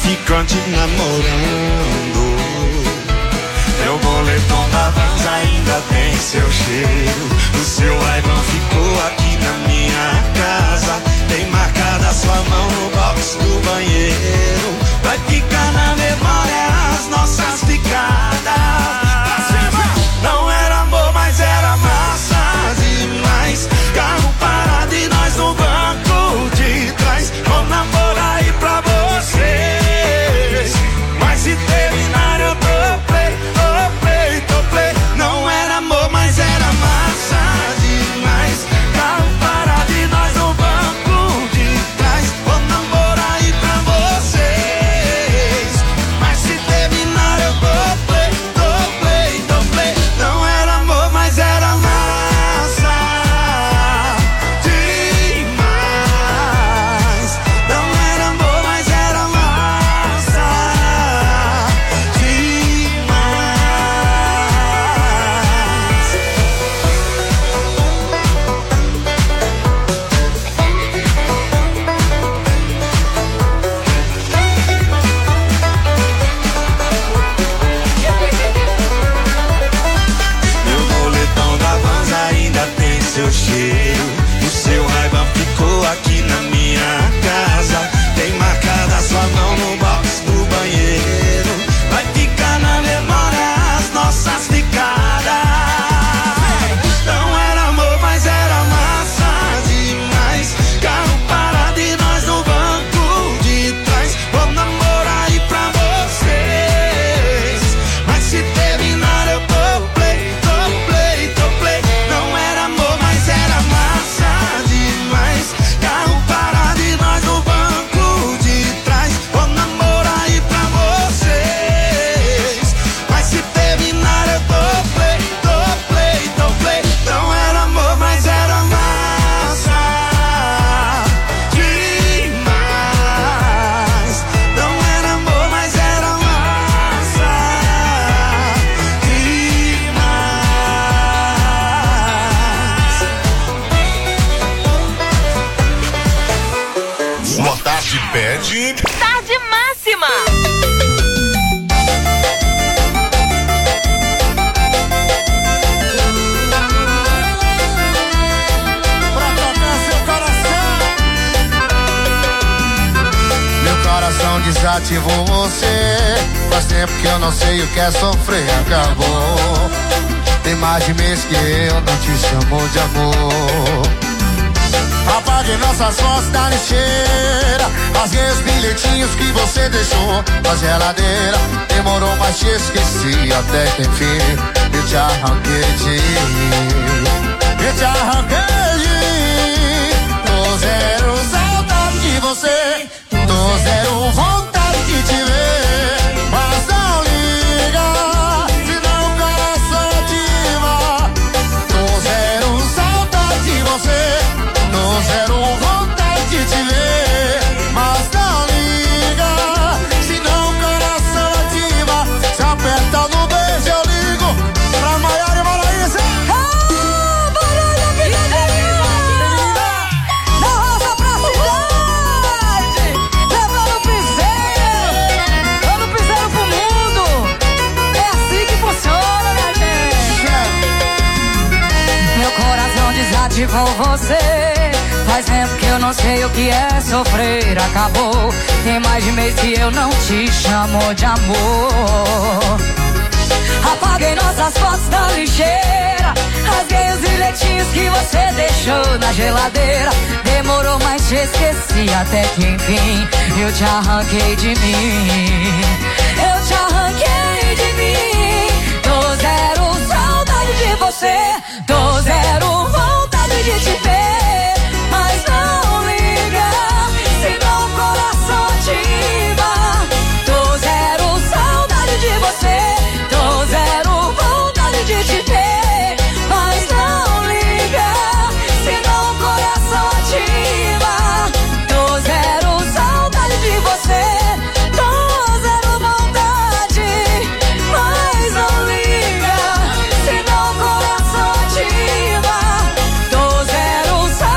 traficante namorando. Meu boletom da Vans ainda tem seu cheiro. O seu iPhone ficou aqui na minha casa. Tem marcada sua mão no box do banheiro. Vai ficar na memória as nossas ficadas. Não era amor, mas era massa demais. Carro parado e nós no banco de trás. Vou namorar aí pra vocês, mas se terminar eu tô play, tô play, tô play. Não era amor, mas era massa demais. Carro parado e nós no banco de trás. Vou namorar aí pra vocês, mas se terminar eu tô play, tô play, tô play. Não era amor, mas era massa demais. Não era amor, mas era massa Meu boletão da Vans ainda tem seu cheiro. O seu raiva ficou aqui na minha casa. Tem marcada sua mão no box do banheiro. Vai ficar na memória as nossas ficadas. Não era amor, mas era massa demais. Carro parado e nós no banco de trás. Vou namorar aí pra vocês, mas se terminar eu tô play, tô play, tô play. Não era amor, mas era massa demais. Carro parado e nós no banco de trás. Vou namorar aí pra vocês, mas se terminar eu tô play, tô play, tô play. Não era amor, mas era massa demais. Não era amor, mas era massa demais. Boa tarde, pede. Tarde máxima. Meu coração desativou você. Faz tempo que eu não sei o que é sofrer. Acabou. Tem mais de mês que eu não te chamo de amor. Apaguei nossas fotos da lixeira. Rasguei os bilhetinhos que você deixou na geladeira. Demorou, mas te esqueci até que enfim eu te arranquei de mim. Eu te arranquei de mim. Tô zero saudade de você. Tô zero vontade de te ver. Mas não liga, senão o coração ativa. Tô zero saudade de você. Tô zero vontade de te ver. Mas não liga, senão o coração ativa. Se aperta no beijo eu ligo pra Maiara e Maraísa. Ah, Maraísa, vida querida. Da roça pra cidade, levando o piseiro, dando piseiro pro mundo. É assim que funciona, minha gente. Meu coração desativou você. Faz tempo que eu não sei o que é sofrer. Acabou. Tem mais de mês que eu não te chamo de amor. Apaguei nossas fotos da lixeira. Rasguei os bilhetinhos que você deixou na geladeira. Demorou, mas te esqueci até que enfim eu te arranquei de mim. Eu te arranquei de mim. Tô zero saudade de você. Tô zero vontade de te ver. Mas não liga, senão o coração ativa. Tô zero saudade de você. Tô zero vontade de te ver. Mas não liga, senão o coração ativa. Tô zero saudade de você. Tô zero vontade, mas não liga, senão o coração ativa. Tô zero saudade.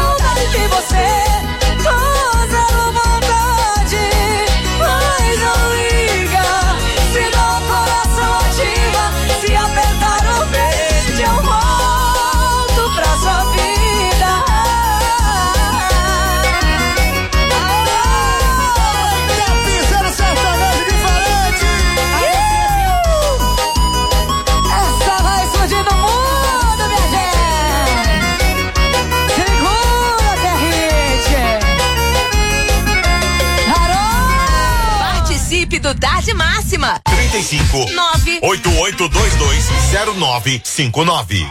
do Tarde Máxima. trinta e cinco, nove oito oito dois dois, zero nove cinco nove.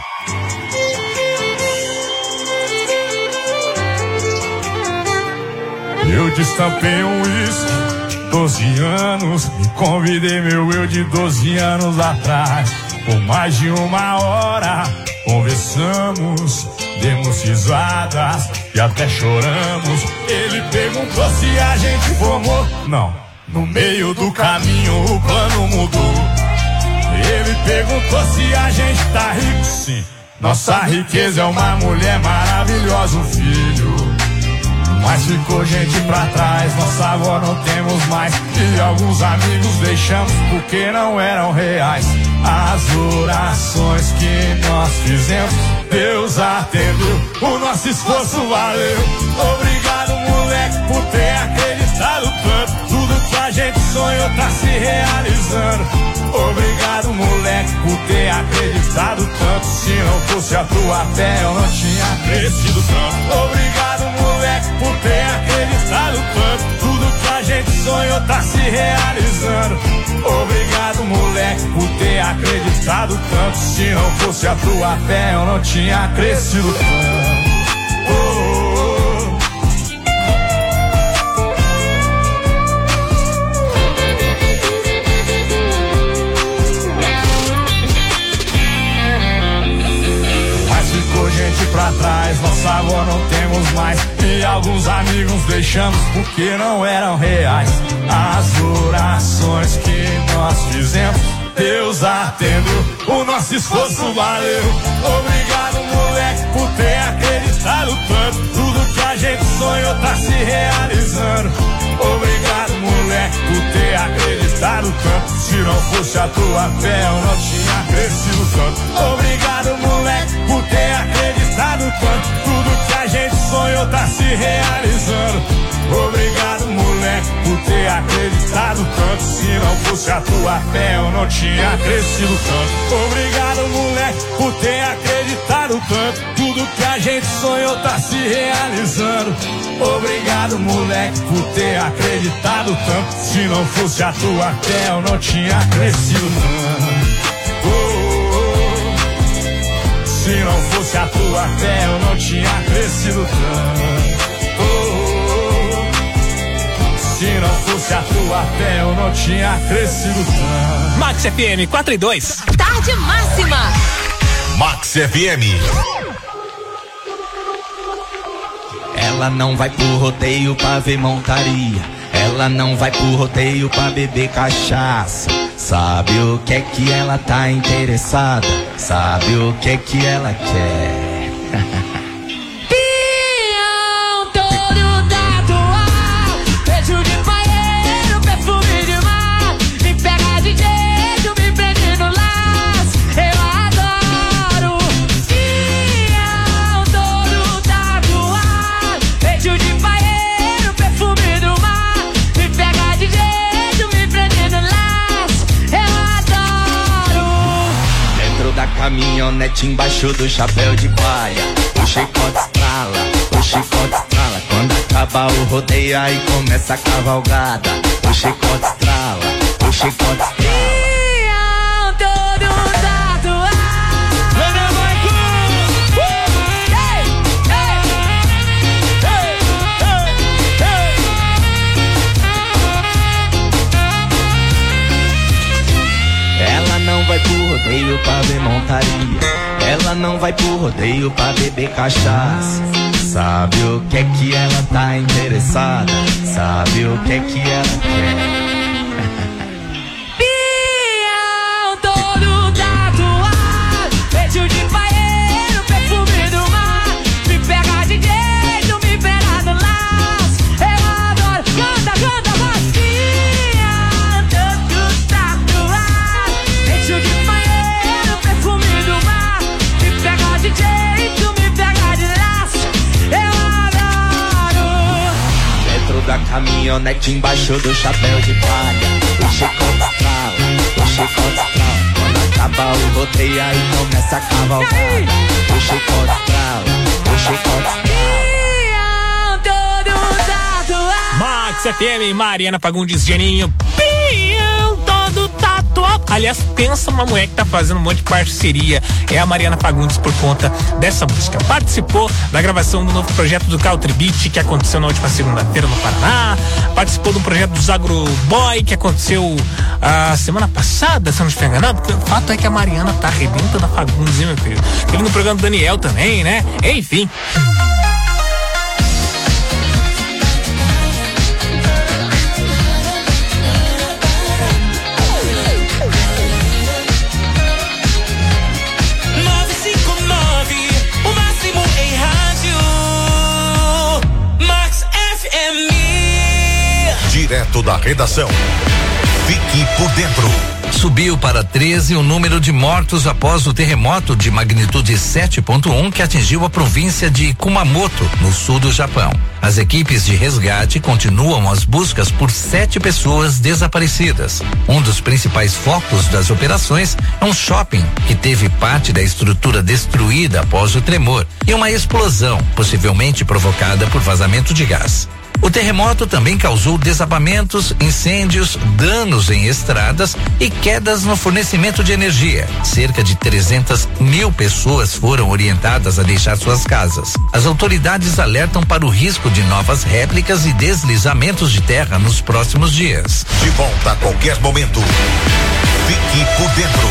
Eu destampei um uísque, doze anos, e convidei meu eu de doze anos atrás. Por mais de uma hora conversamos, demos risadas e até choramos. Ele perguntou se a gente formou. Não, no meio do caminho o plano mudou. Ele perguntou se a gente tá rico, sim. Nossa riqueza é uma mulher maravilhosa, um filho. Mas ficou gente pra trás, nossa avó não temos mais. E alguns amigos deixamos porque não eram reais. As orações que nós fizemos, Deus atendeu, o nosso esforço valeu. Obrigado, moleque, por ter acreditado tanto. Tudo que a gente sonhou tá se realizando. Obrigado, moleque, por ter acreditado tanto. Se não fosse a tua fé, eu não tinha crescido tanto. Obrigado, moleque, por ter acreditado tanto. Tudo que a gente sonhou tá se realizando. Obrigado, moleque, por ter acreditado tanto. Se não fosse a tua fé, eu não tinha crescido tanto. Oh, oh, oh. Ficou gente pra trás, nossa avó não temos mais. E alguns amigos deixamos porque não eram reais. As orações que nós fizemos, Deus atendeu, o nosso esforço valeu. Obrigado, moleque, por ter acreditado tanto. Tudo que a gente sonhou tá se realizando. Obrigado, moleque, por ter acreditado tanto. Se não fosse a tua fé, eu não tinha crescido tanto. Obrigado, moleque, por ter acreditado tanto. Tudo que a gente sonhou tá se realizando. Obrigado, moleque, por ter acreditado tanto. Se não fosse a tua fé, eu não tinha crescido tanto. Obrigado, moleque, por ter acreditado tanto. Tudo que a gente sonhou tá se realizando. Obrigado, moleque, por ter acreditado tanto. Se não fosse a tua fé, eu não tinha crescido tanto. Oh, oh, oh. Se não fosse a tua fé, eu não tinha crescido tanto. Oh, oh, oh. Se não fosse a tua fé, eu não tinha crescido tanto. Max F M quatro e dois. Tarde Máxima. Max F M. Ela não vai pro rodeio pra ver montaria. Ela não vai pro rodeio pra beber cachaça. Sabe o que é que ela tá interessada? Sabe o que é que ela quer? Pião todo tatuado, beijo de paeiro, perfume de mar. Me pega de jeito, me prende no laço. Eu adoro. Pião todo tatuado, beijo de paeiro, perfume do mar. Me pega de jeito, me prende no laço. Eu adoro. Dentro da caminhonete, embaixo do chapéu de palha, o chicote estrala, o chicote estrala. Quando acaba o rodeio, aí começa a cavalgada. O chicote estrala, o chicote estrala. Pião todo tatuado. Ela não vai pro rodeio pra ver montaria. Ela não vai pro rodeio pra beber cachaça. Sabe o que é que ela tá interessada? Sabe o que é que ela quer? Pião todo tatuado, beijo de paeiro, perfume do mar. Me pega de jeito, me pega no laço. Eu adoro. Canta, canta, vai. Pião todo tatuado, beijo de paeiro, perfume do mar. Me pega de jeito, me pega de laço. Eu adoro. Dentro da caminhonete, embaixo do chapéu de palha, o chicote estrala, o chicote estrala. Quando acaba o rodeio, aí começa a cavalgada. O chicote estrala, o chicote estrala. Pião todo tatuado. Max F M, Mariana Fagundes, Geninho. Pião! Aliás, pensa uma mulher que tá fazendo um monte de parceria. É a Mariana Fagundes por conta dessa música. Participou da gravação do novo projeto do Country Beat, que aconteceu na última segunda-feira no Paraná. Participou do projeto dos Agroboy, que aconteceu a semana passada, se eu não estiver enganado. O fato é que a Mariana tá arrebentando a Fagundes, hein, meu filho? Teve no programa do Daniel também, né? Enfim. Direto da redação. Fique por dentro. Subiu para treze o número de mortos após o terremoto de magnitude sete ponto um que atingiu a província de Kumamoto, no sul do Japão. As equipes de resgate continuam as buscas por sete pessoas desaparecidas. Um dos principais focos das operações é um shopping que teve parte da estrutura destruída após o tremor e uma explosão, possivelmente provocada por vazamento de gás. O terremoto também causou desabamentos, incêndios, danos em estradas e quedas no fornecimento de energia. Cerca de trezentas mil pessoas foram orientadas a deixar suas casas. As autoridades alertam para o risco de novas réplicas e deslizamentos de terra nos próximos dias. De volta a qualquer momento. Fique por dentro.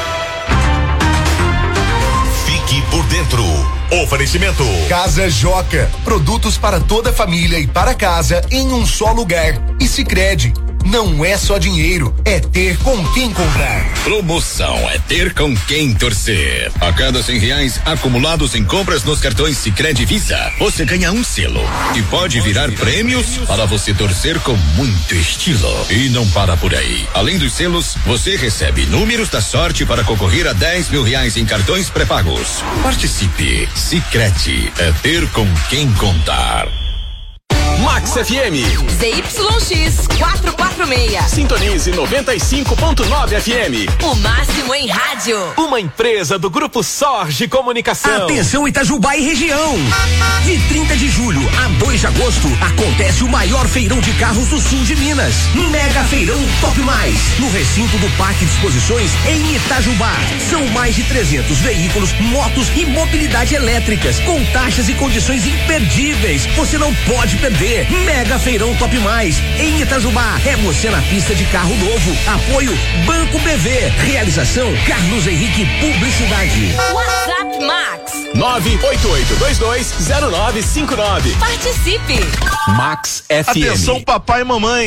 Fique por dentro. Oferecimento. Casa Joca. Produtos para toda a família e para casa em um só lugar. E Sicredi. Não é só dinheiro, é ter com quem comprar. Promoção é ter com quem torcer. A cada cem reais acumulados em compras nos cartões Sicredi Visa, você ganha um selo e pode virar prêmios para você torcer com muito estilo. E não para por aí. Além dos selos, você recebe números da sorte para concorrer a dez mil reais em cartões pré-pagos. Participe. Sicredi é ter com quem contar. Max F M. Z Y X quatrocentos e quarenta e seis. Sintonize noventa e cinco ponto nove F M. O máximo em rádio. Uma empresa do Grupo Sorge Comunicação. Atenção Itajubá e região. De trinta de julho a dois de agosto acontece o maior feirão de carros do sul de Minas. Mega Feirão Top Mais. No recinto do Parque de Exposições em Itajubá. São mais de trezentos veículos, motos e mobilidade elétricas com taxas e condições imperdíveis. Você não pode perder. Mega Feirão Top Mais em Itajubá. É você na pista de carro novo. Apoio Banco B V. Realização Carlos Henrique Publicidade. WhatsApp Max nove oito oito dois dois zero nove cinco nove. Participe. Max F M. Atenção papai e mamãe.